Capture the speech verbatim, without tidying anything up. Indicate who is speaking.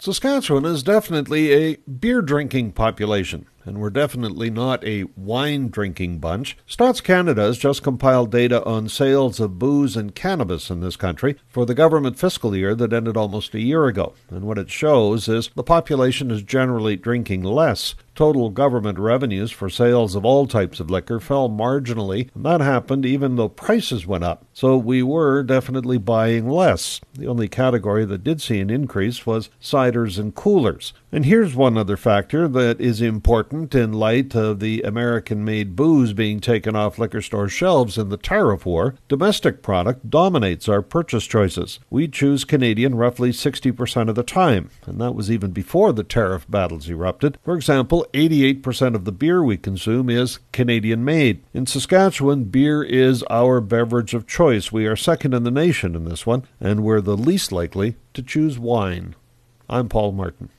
Speaker 1: Saskatchewan is definitely a beer-drinking population, and we're definitely not a wine-drinking bunch. Stats Canada has just compiled data on sales of booze and cannabis in this country for the government fiscal year that ended almost a year ago. And what it shows is the population is generally drinking less. Total government revenues for sales of all types of liquor fell marginally, and that happened even though prices went up. So we were definitely buying less. The only category that did see an increase was ciders and coolers. And here's one other factor that is important in light of the American-made booze being taken off liquor store shelves in the tariff war. Domestic product dominates our purchase choices. We choose Canadian roughly sixty percent of the time, and that was even before the tariff battles erupted. For example, eighty-eight percent of the beer we consume is Canadian-made. In Saskatchewan, beer is our beverage of choice. We are second in the nation in this one, and we're the least likely to choose wine. I'm Paul Martin.